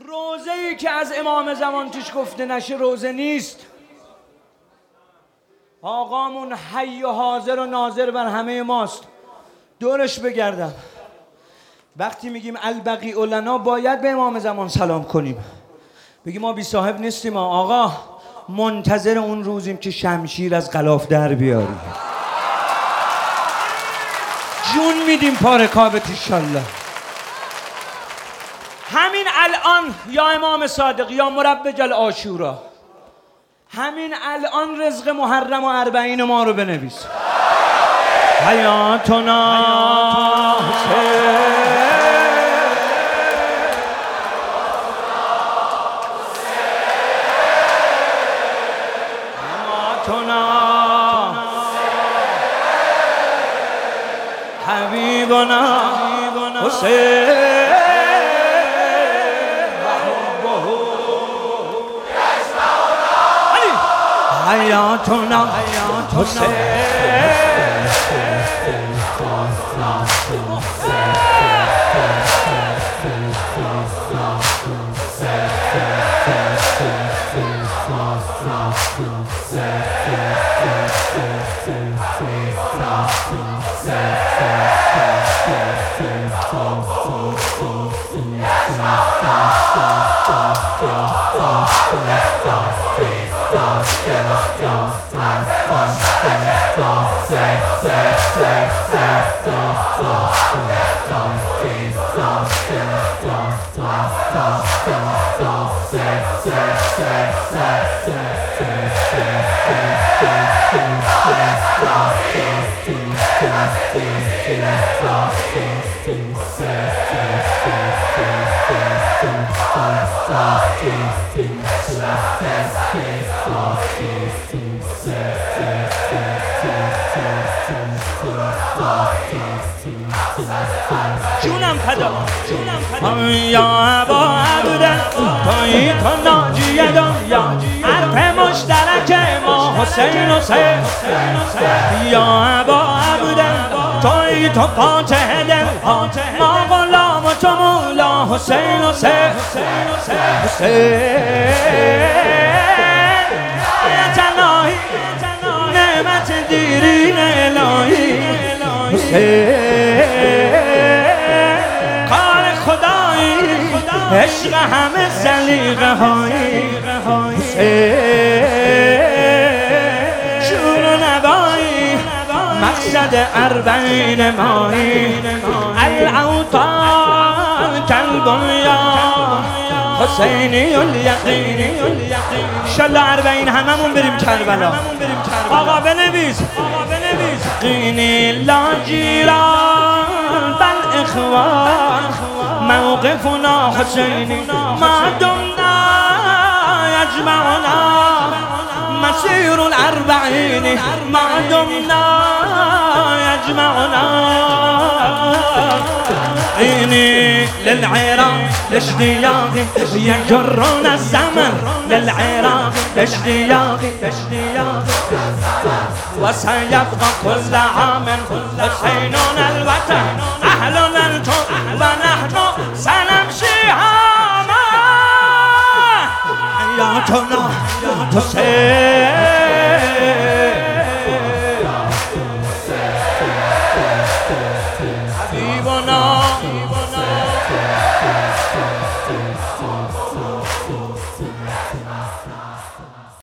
روزه‌ای که از امام زمان توش گفته نشه روزه نیست. آقامون حی و حاضر و ناظر بر همه ماست، دورش بگردم. وقتی میگیم البقیع لنا باید به امام زمان سلام کنیم، بگیم ما بی صاحب نیستیم، آقا منتظر اون روزیم که شمشیر از غلاف در بیاریم، جون میدیم پاره کابت انشالله. همین الان یا امام صادق یا مروج العاشورا، همین الان رزق محرم و اربعین ما رو بنویس. حیاتنا حبیبنا حسین حیاتنا حسین جونم فدا یا ابا عبدالله تویی تو ناجی دنیا، حرف مشترک ما حسین حسین. یا ابا عبدالله تویی تو فاتح دل، ما غلام و تو مولا حسین حسین حسین. آیت الهی نعمت دیرین الهی حسین، عشق همه سلیقه های شور و نوایی، مقصد اربعین مایی، الاوطان کالبنیان حسینی الیقین. انشالله اربعین هممون بریم کربلا. آقا بنویس قینی لا جیران بل اخوان، موقفنا حسینی ما دمنا یجمعنا، مسیر الاربعین ما دمنا یجمعنا. عيني للعراق الاشتياق يجرون الزمن، للعراق الاشتياق وسيبقى كل عام حسيننا الوطن، أهلنا الكون ونحن سنمشي هاما. حياتنا حسين.